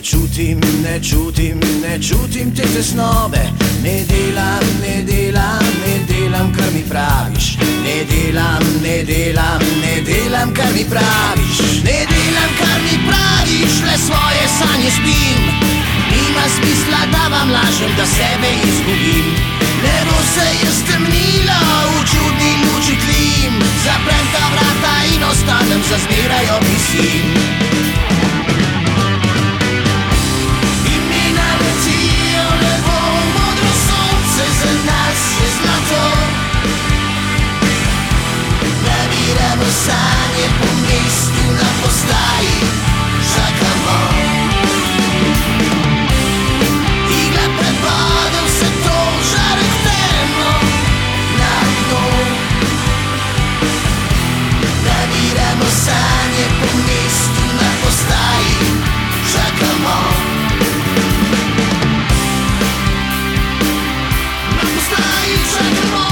čutim, ne čutim, ne čutim te tesnobe. Ne delam, ne delam, ne delam, kar mi praviš. Ne delam, ne delam, ne delam, kar mi praviš. Ne delam, kar mi praviš, le svoje sanje spim. Nima smisla, da vam lažem, da sebe izgubim. Nebo se je stemnilo, v čudni luči tlim. Zaprem ta vrata in ostanem, za zmeraj obisim. In mi naletijo nebo, modro sonce za nas je zlato. Nabiramo sanje po mestu na postaji, čakamo. Igla pred vodo, vse to žarek temno na dno. Nabiramo sanje po mestu na postaji, čakamo. Na postaji čakamo.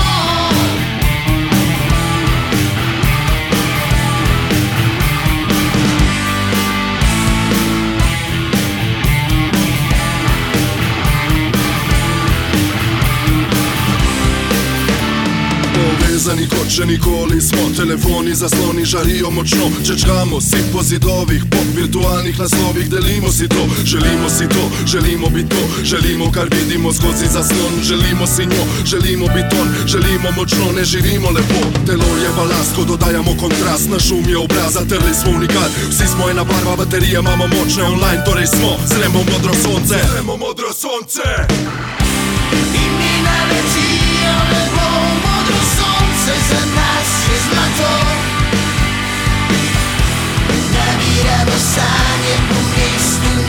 Povezani kot še nikoli smo, telefoni zasloni žarijo močno. Čečkamo si po zidovih, po virtualnih naslovih, delimo si to. Želimo si to, želimo biti to, želimo kar vidimo skozi zaslon. Želimo si njo, želimo biti on, želimo močno, ne živimo lepo. Telo je balast, ko dodajamo kontrast, naš um je obraz, zatrli smo unikat. Vsi smo ena barva, baterije imamo močne, online torej smo. Zremo modro sonce, zremo modro sonce. In mi naletijo nebo, modro sonce za nas je zlato. Nabiramo sanje po mestu